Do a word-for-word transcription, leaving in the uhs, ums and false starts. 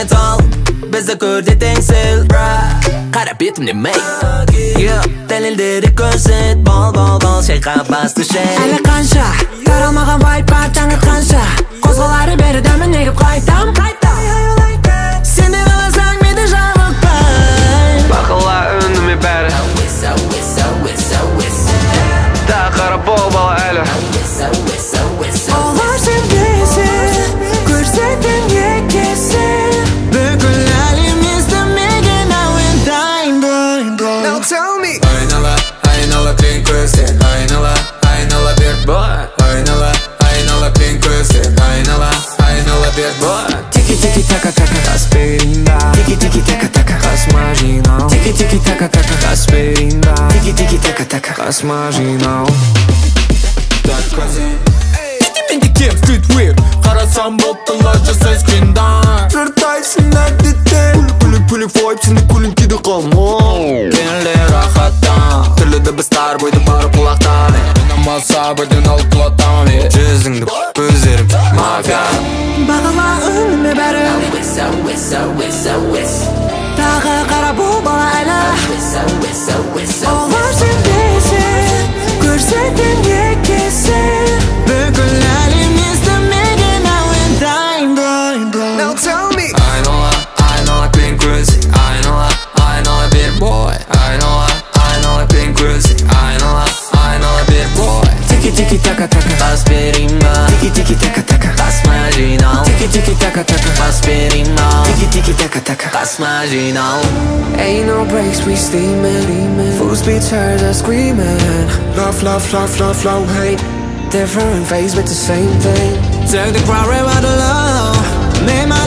metal Bizde көрде теңсіл Қара бетімде мей Дәлелдері көрсет Бол, бол, бол Шайқа басты шей Әлі қанша Таралмаған вайпқа таңытқанша Қозғалары бері дәмін егіп қайтам Сенде қаласаң мені жалықпай Бақыла үніме бәрі Та қара бол бала әлі Олар сенбесін Көрсеттің екесін Бүкіл әлем естімеген әуен дайын Now tell me Айнала, айнала кең көзден Айнала, айнала бер бой Айнала, айнала кең көзден Айнала, айнала бер бой Тики-тики-така-така Аспиринда Тики-тики-така-така Космажинал Тики-тики-така-така Аспиринда Тики-тики-така-така Космажинал Так көзі Менде кеп фитвир Қарасам боттылар жасай скриндар Жыртайсың әдетте Пүлік-пүлік вайп сенде көлің кеді қалмау Кенлі рахаттан Түрлі дыбыстар бойды бары құлақтан Намаса бірден алып құлатам Жүзіңді көздерім мафия Бағала үніме бәрі Тағы қара бұл бала әлі Олар сенбесін Көрсеттің екесін Бүкіл әлем естімеген әуен дайын Now tell me Айнала, айнала кең көзден Айнала, айнала бер бой Айнала, айнала кең көзден Айнала, айнала бер бой Тики-тики-така-така Аспиринда Тики-тики-така-така Космажинал Tiki-tiki-taka-taka Aspirina Tiki-tiki-taka-taka Kosmagina Ain't no breaks, we steaming Full speed heard us screaming Love, love, love, love, love, hate Different phase but the same thing Take the crowd right by the love Make my